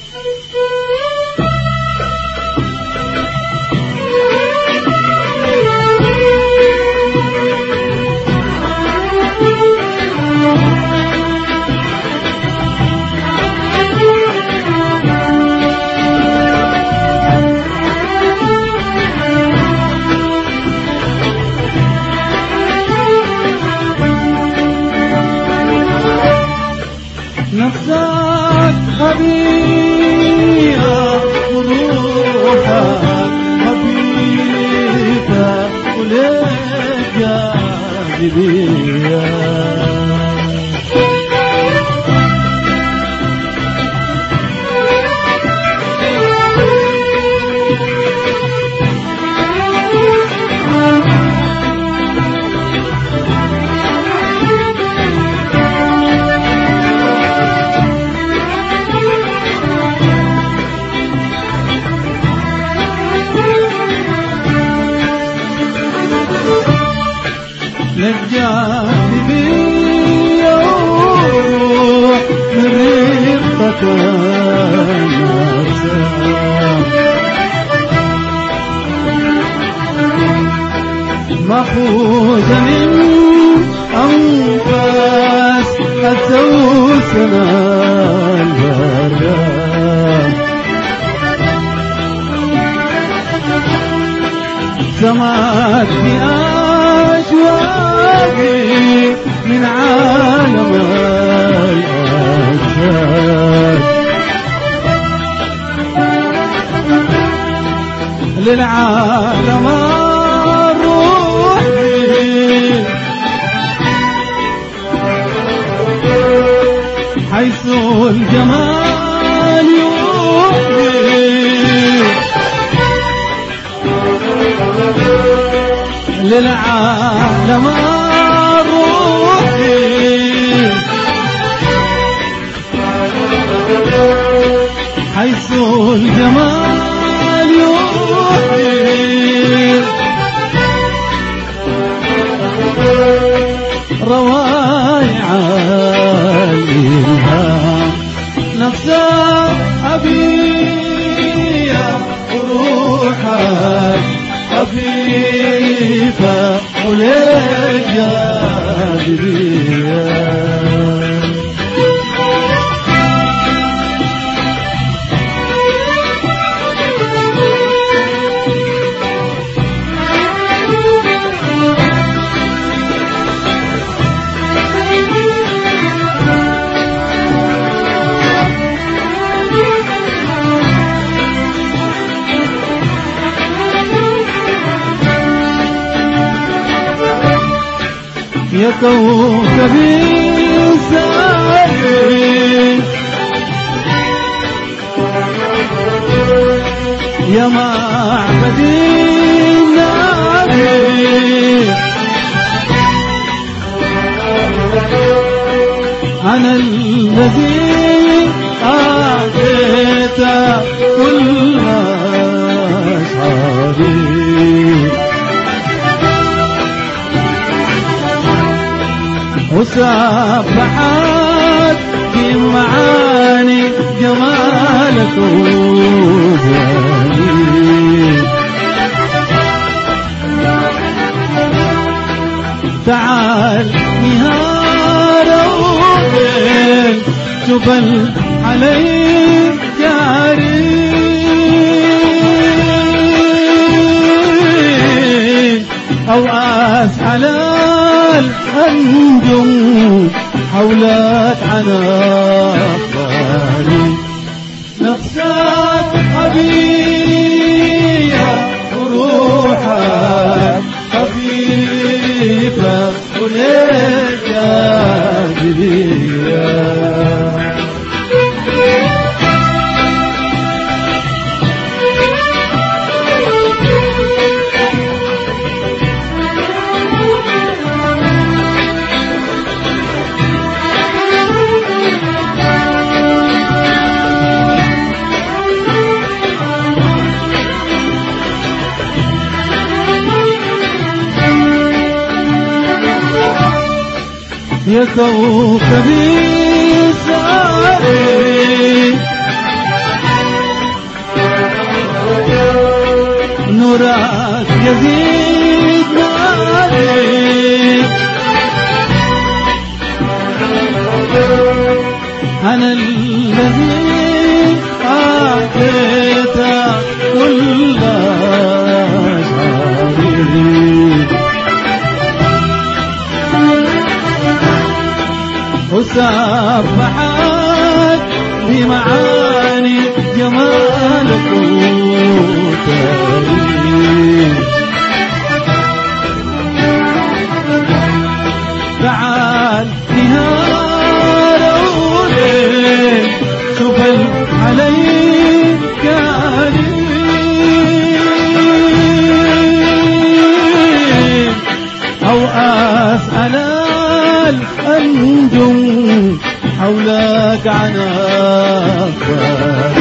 نفسك خبيئة وروحك خبيثة وليك جاذبية للجاذبية وروح من رفقك مأخوذة من أنفاس الزوسنا البرام سمعت بأشواقي من عالم الأجساد للعالم الروحي حيث الجمال يوحي للعالم الروحي حيث الجمال يوحي روايع الإلهام نفسك أبية وروحك خفيفة وليك جاذبية يا كوكبي سائر يا معبدي النبي أنا الذي أعطيت كل أشعاري وسبحت في معاني جمالك وجلالي تعال نهار وين تبل علي جاري أو أسأل الأنجم حولك عناقاري نفسك حبيبة وروحك خفيفة وليك جاذبية يا كوكبي سائر الناس يزيد مالك. أنا الذي أعطيت كل أشعاري وسبحت بمعاني جمالك وتاريخ. تعال نهار وليل شوف عليك كريم، أو أسأل الأنجم حولك عن أخبار.